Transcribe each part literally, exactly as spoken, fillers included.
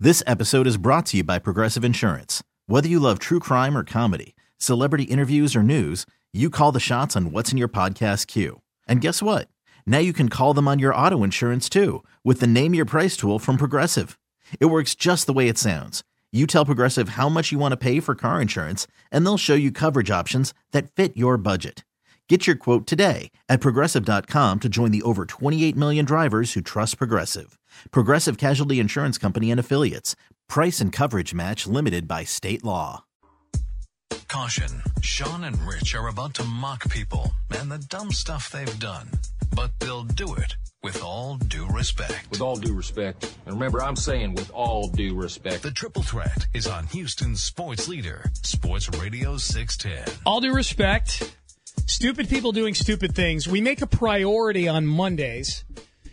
This episode is brought to you by Progressive Insurance. Whether you love true crime or comedy, celebrity interviews or news, you call the shots on what's in your podcast queue. And guess what? Now you can call them on your auto insurance too with the Name Your Price tool from Progressive. It works just the way it sounds. You tell Progressive how much you want to pay for car insurance, and they'll show you coverage options that fit your budget. Get your quote today at Progressive dot com to join the over twenty-eight million drivers who trust Progressive. Progressive Casualty Insurance Company and Affiliates. Price and coverage match limited by state law. Caution, Sean and Rich are about to mock people and the dumb stuff they've done, but they'll do it with all due respect. With all due respect. And remember, I'm saying with all due respect. The Triple Threat is on Houston's sports leader, Sports Radio six ten. All due respect. Stupid people doing stupid things. We make a priority on Mondays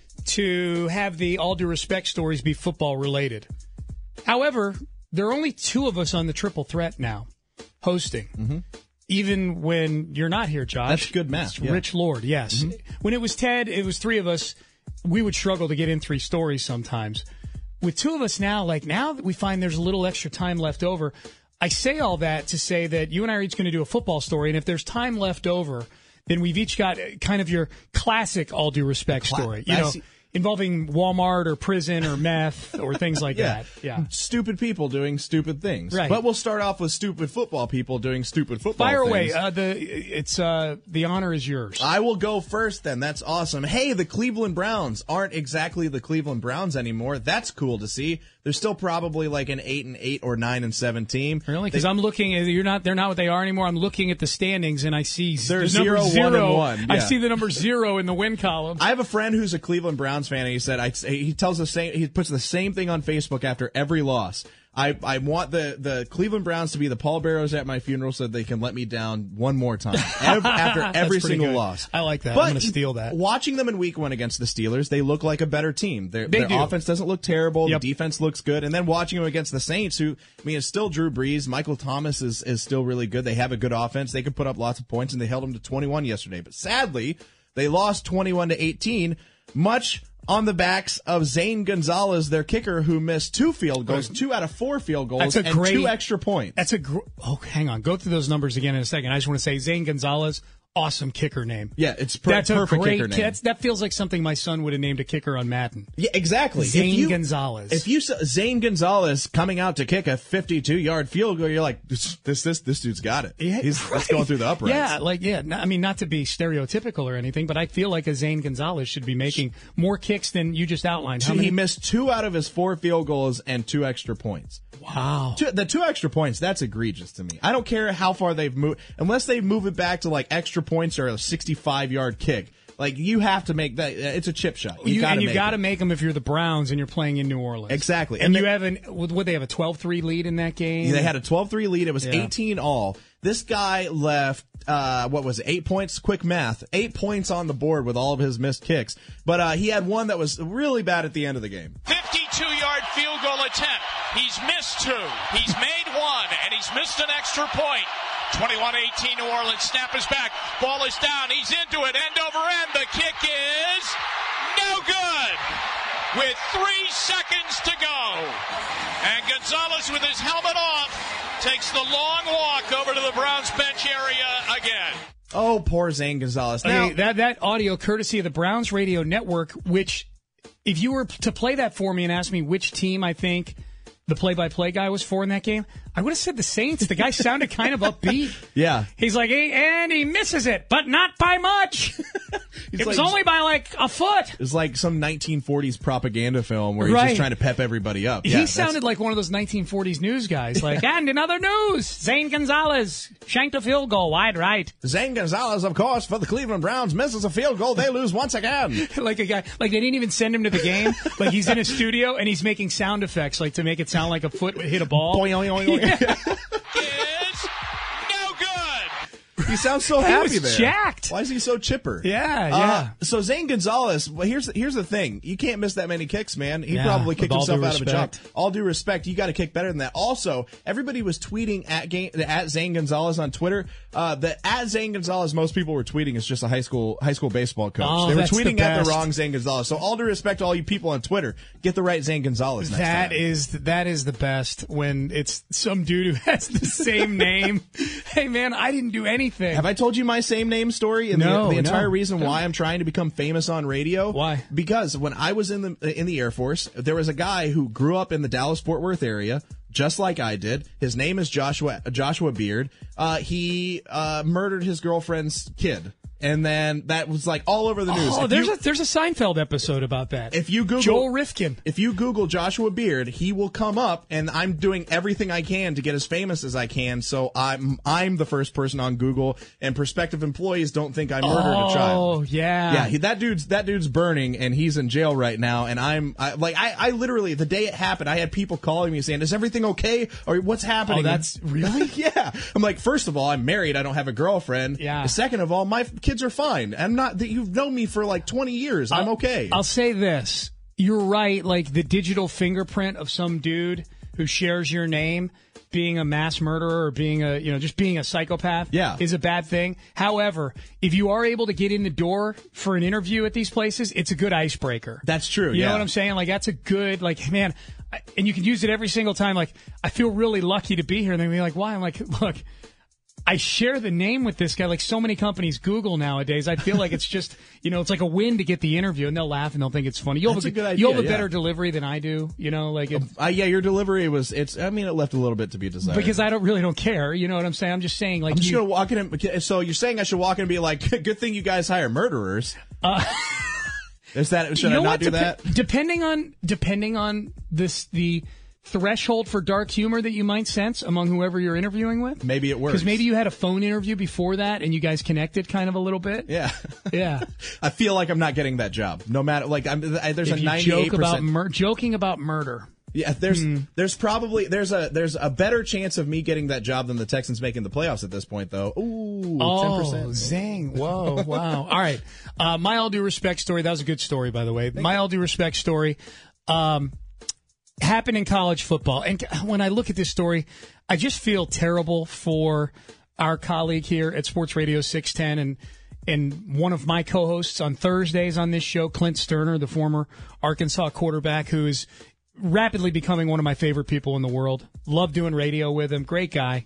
to have the all due respect stories be football related. However, there are only two of us on the Triple Threat now hosting. Mm-hmm. Even when you're not here, Josh. That's good math. It's yeah. Rich Lord, yes. Mm-hmm. When it was Ted, it was three of us. We would struggle to get in three stories sometimes. With two of us now, like now that we find there's a little extra time left over, I say all that to say that you and I are each going to do a football story, and if there's time left over, then we've each got kind of your classic all due respect story. You know, involving Walmart or prison or meth or things like yeah. that. Yeah. Stupid people doing stupid things. Right. But we'll start off with stupid football people doing stupid football Fire things. away. Uh, the it's uh, the honor is yours. I will go first then. That's awesome. Hey, the Cleveland Browns aren't exactly the Cleveland Browns anymore. That's cool to see. They're still probably like an eight and eight or nine and seven team. Really? Because I'm looking at you're not. They're not what they are anymore. I'm looking at the standings and I see they're the zero, number zero. one and one. Yeah. I see the number zero in the win column. I have a friend who's a Cleveland Browns fan, and he said I, he tells the same. He puts the same thing on Facebook after every loss. I, I want the, the Cleveland Browns to be the pallbearers at my funeral so they can let me down one more time every, after every single good. loss. I like that. But I'm going to steal that. Watching them in week one against the Steelers, they look like a better team. Their, They their do. offense doesn't look terrible. Yep. The defense looks good. And then watching them against the Saints, who, I mean, it's still Drew Brees. Michael Thomas is, is still really good. They have a good offense. They could put up lots of points, and they held them to twenty-one yesterday. But sadly, they lost twenty-one to eighteen, much on the backs of Zane Gonzalez, their kicker, who missed two field goals, two out of four field goals, That's a and great, two extra points. That's a gr- oh, hang on. Go through those numbers again in a second. I just want to say Zane Gonzalez, awesome kicker name. Yeah, it's per- that's perfect a great kicker name. That's, that feels like something my son would have named a kicker on Madden. Yeah, exactly. Zane if you, Gonzalez. If you saw Zane Gonzalez coming out to kick a fifty-two yard field goal, you're like, this this this, this dude's got it. Yeah, He's right. that's going through the uprights. Yeah, like yeah. Not, I mean, not to be stereotypical or anything, but I feel like a Zane Gonzalez should be making more kicks than you just outlined. How He many? missed two out of his four field goals and two extra points. Wow. Two, the two extra points, that's egregious to me. I don't care how far they've moved, unless they move it back to like extra points or a sixty-five yard kick. Like, you have to make that. It's a chip shot. You You, gotta and you make got to it. make them if you're the Browns and you're playing in New Orleans. Exactly. And, And you they- have an, would they have a twelve three lead in that game? They had a twelve three lead. It was Yeah. eighteen all. This guy left, uh, what was it, eight points? Quick math. Eight points on the board with all of his missed kicks. But uh, he had one that was really bad at the end of the game. fifty-two yard field goal attempt. He's missed two. He's made one, and he's missed an extra point. twenty-one eighteen New Orleans. Snap is back. Ball is down. He's into it. End over end. The kick is no good. With three seconds to go. And Gonzalez, with his helmet off, takes the long walk over to the Browns bench area again. Oh, poor Zane Gonzalez. Now, Okay, that, that audio courtesy of the Browns Radio Network, which if you were to play that for me and ask me which team I think the play-by-play guy was for in that game, I would have said the Saints. The guy sounded kind of upbeat. Yeah. He's like, hey, and he misses it, but not by much. It was like- only by like a foot. It's like some nineteen forties propaganda film where he's Right. just trying to pep everybody up. Yeah, He that's- sounded like one of those nineteen forties news guys. Like, and in other news, Zane Gonzalez shanked a field goal wide right. Zane Gonzalez, of course, for the Cleveland Browns, misses a field goal. They lose once again. Like a guy, like they didn't even send him to the game. Like he's in a studio and he's making sound effects, like to make it sound like a foot hit a ball. Boing, oing, oing, oing. Is no good. He sounds so happy he was there. Jacked. Why is he so chipper? Yeah, yeah. Uh, so Zane Gonzalez, well, here's here's the thing. You can't miss that many kicks, man. He Yeah, probably kicked with all himself due out of a job. respect. All due respect, you got to kick better than that. Also, everybody was tweeting at game, at Zane Gonzalez on Twitter. Uh, that at Zane Gonzalez, most people were tweeting is just a high school high school baseball coach. Oh, they were that's the tweeting at the best. wrong Zane Gonzalez. So all due respect to all you people on Twitter, get the right Zane Gonzalez next That time. is that is the best when it's some dude who has the same name. Hey man, I didn't do anything. Have I told you my same name story? And No, the, the entire no, reason no. why I'm trying to become famous on radio. Why? Because when I was in the in the Air Force, there was a guy who grew up in the Dallas-Fort Worth area, just like I did. His name is Joshua Joshua Beard. Uh, he uh, murdered his girlfriend's kid. And then that was like all over the news. Oh, If there's you- a there's a Seinfeld episode about that. If you Google Joel Rifkin, if you Google Joshua Beard, he will come up, and I'm doing everything I can to get as famous as I can. So I'm I'm the first person on Google, and prospective employees don't think I murdered oh a child. Oh yeah, Yeah, he, that dude's that dude's burning, and he's in jail right now. And I'm I, like, I, I literally the day it happened, I had people calling me saying, "Is everything okay? Or what's happening?" Oh, that's really yeah. I'm like, first of all, I'm married. I don't have a girlfriend. Yeah. Second of all, my kids are fine. I'm not. That you've known me for like twenty years. I'm I'll- okay. I'll say this. You're right, like the digital fingerprint of some dude who shares your name being a mass murderer or being a, you know, just being a psychopath Yeah. is a bad thing. However, if you are able to get in the door for an interview at these places, it's a good icebreaker. That's true. You yeah. know what I'm saying? Like, that's a good, like, man, I, and you can use it every single time. Like, I feel really lucky to be here. And they'll be like, why? I'm like, look, I share the name with this guy. Like so many companies Google nowadays, I feel like it's just, you know, it's like a win to get the interview, and they'll laugh and they'll think it's funny. You'll That's have a good idea, You'll have a yeah. better delivery than I do, you know, like it, Uh, yeah, your delivery was. It's. I mean, it left a little bit to be desired. because I don't really don't care. You know what I'm saying? I'm just saying, like, I'm just you- gonna walk in. And, so you're saying I should walk in and be like, "Good thing you guys hire murderers." Uh, Is that? Should you know I not what? do Depe- that? Depending on depending on this the threshold for dark humor that you might sense among whoever you're interviewing with. Maybe it works. Because maybe you had a phone interview before that and you guys connected kind of a little bit. Yeah. Yeah. I feel like I'm not getting that job. No matter, like, I'm. I, there's If a you ninety-eight joke about percent. mur- joking about murder. Yeah, there's Hmm. there's probably there's a there's a better chance of me getting that job than the Texans making the playoffs at this point, though. Ooh, Oh, ten percent. zing. Whoa, wow. All right. Uh, my all due respect story. That was a good story, by the way. My all due respect story um, happened in college football. And when I look at this story, I just feel terrible for our colleague here at Sports Radio six ten and and one of my co-hosts on Thursdays on this show, Clint Sterner, the former Arkansas quarterback, who is rapidly becoming one of my favorite people in the world. Love doing radio with him. Great guy.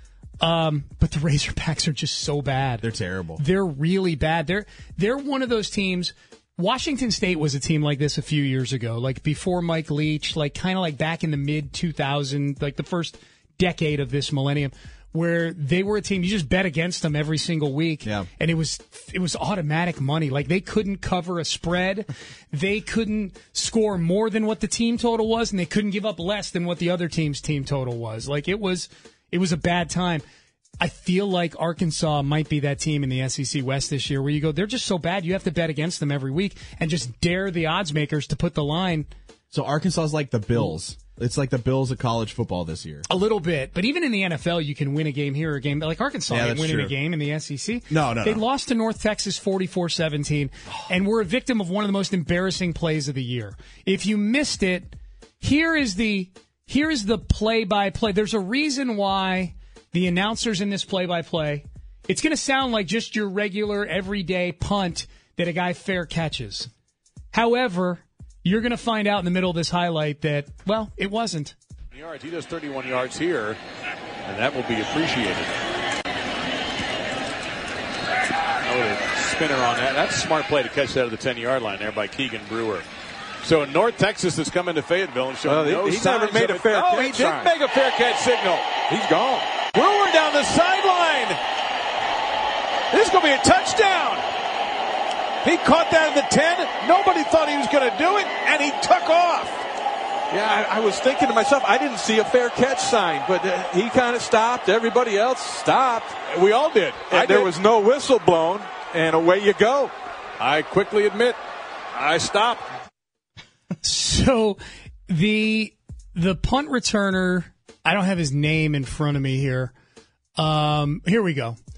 Um, but the Razorbacks are just so bad. They're terrible. They're really bad. They're they're one of those teams. Washington State was a team like this a few years ago, like before Mike Leach, like kind of like back in the mid two thousands, like the first decade of this millennium, where they were a team you just bet against them every single week, Yeah. and it was it was automatic money. Like they couldn't cover a spread, they couldn't score more than what the team total was, and they couldn't give up less than what the other team's team total was. Like it was it was a bad time. I feel like Arkansas might be that team in the S E C West this year where you go, they're just so bad you have to bet against them every week and just dare the odds makers to put the line So Arkansas is like the Bills. It's like the Bills of college football this year. a little bit. But even in the N F L, you can win a game here or a game. Like Arkansas Yeah, ain't that's winning true. a game in the S E C. No, no, They no. lost to North Texas forty-four seventeen, and were a victim of one of the most embarrassing plays of the year. If you missed it, here is the here is the play-by-play. There's a reason why the announcers in this play-by-play, it's going to sound like just your regular, everyday punt that a guy fair catches. However, you're going to find out in the middle of this highlight that, well, it wasn't. Yards. He does thirty-one yards here, and that will be appreciated. Oh, a spinner on that. That's a smart play to catch that at the ten-yard line there by Keegan Brewer. So North Texas has come into Fayetteville and shown Well, he- no he signs never made of a fair it. Oh, catch he did sign. make a fair catch signal. He's gone. Brewer down the sideline. This is going to be a touchdown. He caught that at the ten. Nobody thought he was going to do it, and he took off. Yeah, I, I was thinking to myself, I didn't see a fair catch sign, but uh, he kind of stopped. Everybody else stopped. We all did. And I there did. was no whistle blown, and away you go. I quickly admit, I stopped. So the the punt returner, I don't have his name in front of me here. Um, here we go.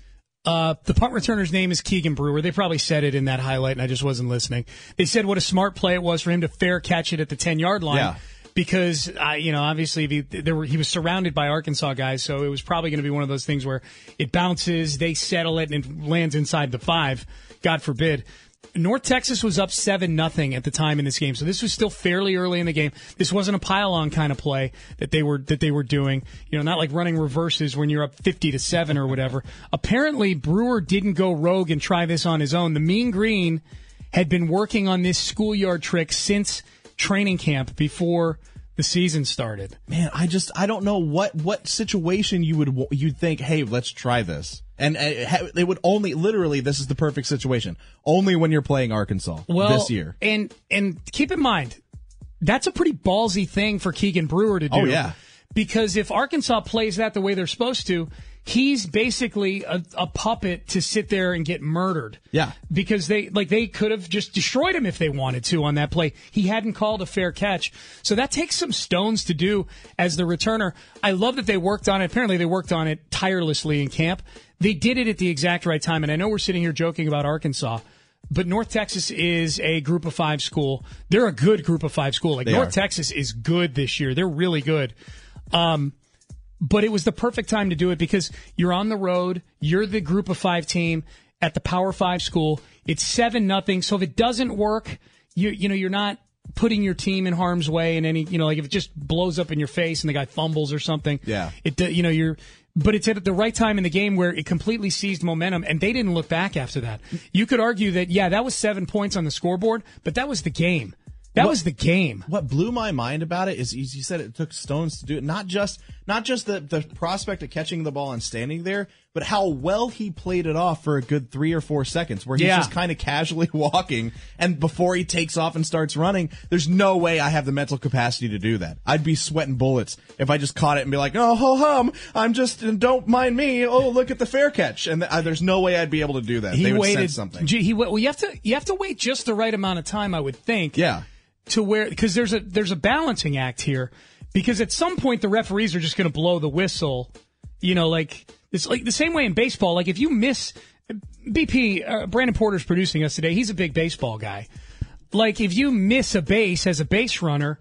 Uh, the punt returner's name is Keegan Brewer. They probably said it in that highlight, and I just wasn't listening. They said what a smart play it was for him to fair catch it at the ten-yard line. Yeah. Because, uh, you know, obviously he, there were, he was surrounded by Arkansas guys, so it was probably going to be one of those things where it bounces, they settle it, and it lands inside the five. God forbid. North Texas was up seven nothing at the time in this game, so this was still fairly early in the game. This wasn't a pile-on kind of play that they were that they were doing. You know, not like running reverses when you're up fifty to seven or whatever. Apparently, Brewer didn't go rogue and try this on his own. The Mean Green had been working on this schoolyard trick since training camp before the season started. Man, I just I don't know what what situation you would you'd think, hey, let's try this. And uh, it would only, literally, this is the perfect situation. Only when you're playing Arkansas well, this year. And and keep in mind, that's a pretty ballsy thing for Keegan Brewer to do. Oh, yeah. Because if Arkansas plays that the way they're supposed to, he's basically a, a puppet to sit there and get murdered. Yeah. Because they like they could have just destroyed him if they wanted to on that play. He hadn't called a fair catch. So that takes some stones to do as the returner. I love that they worked on it. Apparently they worked on it tirelessly in camp. They did it at the exact right time. And I know we're sitting here joking about Arkansas, but North Texas is a group of five school. They're a good group of five school. Like they North are. Texas is good this year. They're really good. Um, But it was the perfect time to do it because you're on the road. You're the group of five team at the Power Five school. It's seven nothing. So if it doesn't work, you you know you're not putting your team in harm's way in any you know like if it just blows up in your face and the guy fumbles or something. Yeah. It you know you're. But it's at the right time in the game where it completely seized momentum, and they didn't look back after that. You could argue that yeah, that was seven points on the scoreboard, but that was the game. That What- was the game. What blew my mind about it is you you said it took stones to do it. Not just not just the, the prospect of catching the ball and standing there, but how well he played it off for a good three or four seconds where he's Yeah. just kind of casually walking, and before he takes off and starts running, there's no way I have the mental capacity to do that. I'd be sweating bullets if I just caught it and be like, oh, ho hum, I'm just, don't mind me. Oh, look at the fair catch. And uh, there's no way I'd be able to do that. He they would waited sense something. Gee, he wa- well, you have to you have to wait just the right amount of time, I would think. Yeah. To where because there's a there's a balancing act here because at some point the referees are just going to blow the whistle, you know, like it's like the same way in baseball. Like if you miss, B P uh, Brandon Porter's producing us today. He's a big baseball guy. Like if you miss a base as a base runner,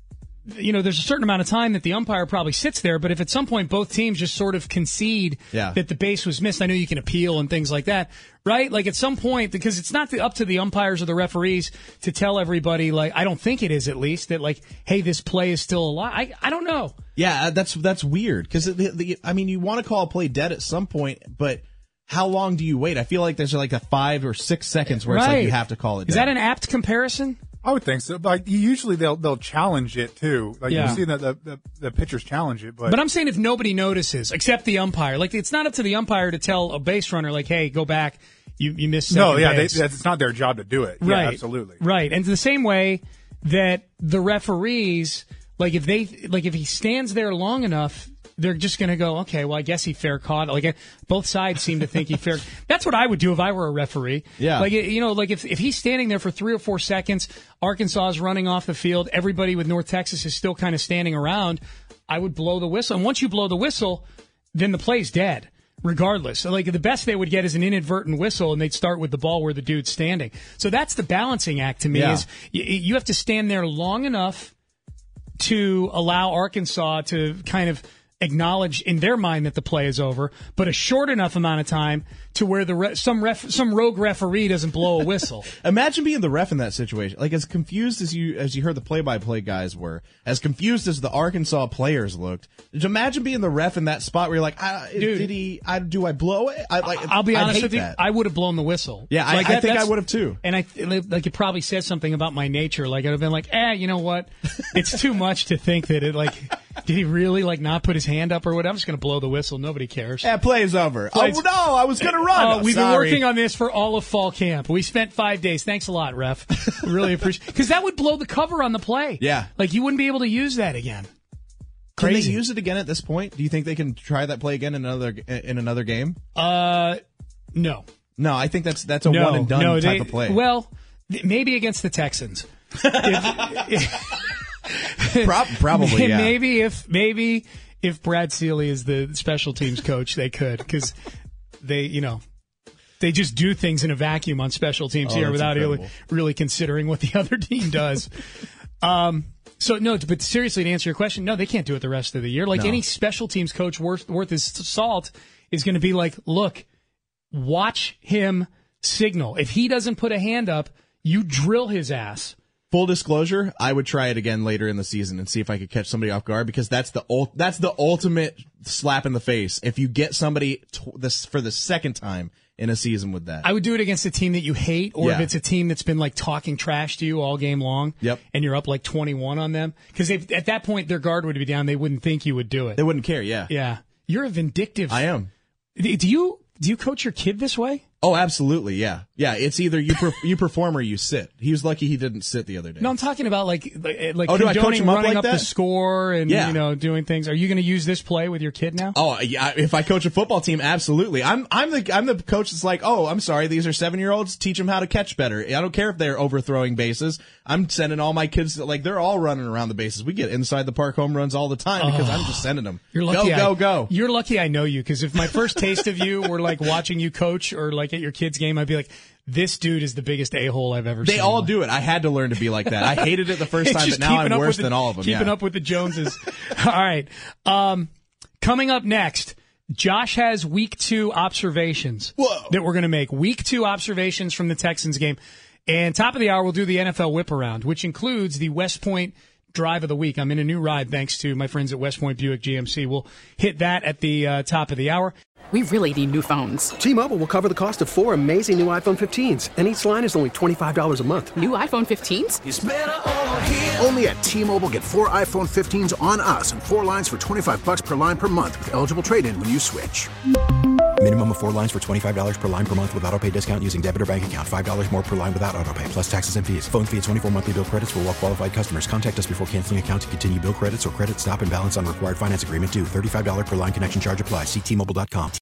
you know, there's a certain amount of time that the umpire probably sits there. But if at some point both teams just sort of concede Yeah. that the base was missed, I know you can appeal and things like that, right? Like at some point, because it's not the, up to the umpires or the referees to tell everybody, like, I don't think it is at least, that like, hey, this play is still alive. I, I don't know. Yeah, that's that's weird because the, the, I mean, you want to call a play dead at some point, but how long do you wait? I feel like there's like a five or six seconds where it's like you have to call it Is dead. that an apt comparison? I would think so. Like usually they'll they'll challenge it too. Like Yeah. you see that the, the the pitchers challenge it, but But I'm saying if nobody notices, except the umpire, like it's not up to the umpire to tell a base runner, like, hey, go back, you you missed second no, yeah, they, base. that's it's not their job to do it. Right. Yeah, absolutely. Right. And the same way that the referees, like if they, like if he stands there long enough, they're just going to go, okay, well, I guess he fair caught. Like uh, both sides seem to think he fair. That's what I would do if I were a referee. Yeah. Like, you know, like if, if he's standing there for three or four seconds, Arkansas is running off the field, everybody with North Texas is still kind of standing around, I would blow the whistle. And once you blow the whistle, then the play's dead. Regardless. So like the best they would get is an inadvertent whistle and they'd start with the ball where the dude's standing. So that's the balancing act to me Yeah. is you, you have to stand there long enough to allow Arkansas to kind of acknowledge in their mind that the play is over, but a short enough amount of time to where the re- some ref- some rogue referee doesn't blow a whistle. Imagine being the ref in that situation. Like as confused as you as you heard the play-by-play guys were, as confused as the Arkansas players looked. Just imagine being the ref in that spot where you're like, I, Dude. did he? I, do I blow it? I, like, I'll be I'd honest hate with you, that. I would have blown the whistle. Yeah, I- Like I that- think I that's- would have too. And I like it probably says something about my nature. Like I'd have been like, eh, you know what? It's too much to think that it like. Did he really like not put his hand up or what? I'm just going to blow the whistle. Nobody cares. Yeah, play is over. Play's- Oh no, I was going to run. Uh, Oh, we've sorry. been working on this for all of fall camp. We spent five days. Thanks a lot, ref. We really appreciate because that would blow the cover on the play. Yeah. like you wouldn't be able to use that again. Can they Crazy. use it again at this point? Do you think they can try that play again in another in another game? Uh, no, No, I think that's that's a no, one and done no, type they- of play. Well, th- maybe against the Texans. Pro- probably, yeah. Maybe if maybe if Brad Seeley is the special teams coach, they could because they, you know, They just do things in a vacuum on special teams Oh, here that's without really, incredible. really considering what the other team does. um, so, no, but seriously, to answer your question, no, they can't do it the rest of the year. Like No. any special teams coach worth, worth his salt is going to be like, look, watch him signal. If he doesn't put a hand up, you drill his ass. Full disclosure, I would try it again later in the season and see if I could catch somebody off guard, because that's the ul- that's the ultimate slap in the face. If you get somebody t- this for the second time in a season with that. I would do it against a team that you hate, or Yeah. if it's a team that's been like talking trash to you all game long. Yep. And you're up like twenty-one on them. Because at that point, their guard would be down. They wouldn't think you would do it. They wouldn't care, yeah. Yeah. You're a vindictive. I am. Do you do you coach your kid this way? Oh, absolutely, yeah. Yeah, it's either you per- you perform or you sit. He was lucky he didn't sit the other day. No, I'm talking about like like, like Oh, do I coach condoning him up running like up that? the score and Yeah. you know doing things. Are you going to use this play with your kid now? Oh yeah, if I coach a football team, absolutely. I'm I'm the I'm the coach that's like, oh, I'm sorry, these are seven year olds. Teach them how to catch better. I don't care if they're overthrowing bases. I'm sending all my kids, like they're all running around the bases. We get inside the park home runs all the time because I'm just sending them. You're lucky. Go I, go go. You're lucky I know you, because if my first taste of you were like watching you coach or like at your kid's game, I'd be like, this dude is the biggest a-hole I've ever They seen. all do it. I had to learn to be like that. I hated it the first It's time, but just now keeping I'm up worse with the- than all of them. Keeping yeah. up with the Joneses. All right. Um, coming up next, Josh has week two observations Whoa. that we're going to make. Week two observations from the Texans game. And top of the hour, we'll do the N F L whip around, which includes the West Point drive of the week. I'm in a new ride thanks to my friends at West Point Buick G M C. We'll hit that at the uh, top of the hour. We really need new phones. T-Mobile will cover the cost of four amazing new iPhone fifteens, and each line is only twenty-five dollars a month. New iPhone fifteens? Only at T-Mobile, get four iPhone fifteens on us and four lines for twenty-five bucks per line per month with eligible trade-in when you switch. Minimum of four lines for twenty-five dollars per line per month with autopay discount using debit or bank account. five dollars more per line without autopay, plus taxes and fees. Phone fee at twenty-four monthly bill credits for well-qualified customers. Contact us before canceling account to continue bill credits or credit stop and balance on required finance agreement due. thirty-five dollars per line connection charge applies. See T Mobile dot com.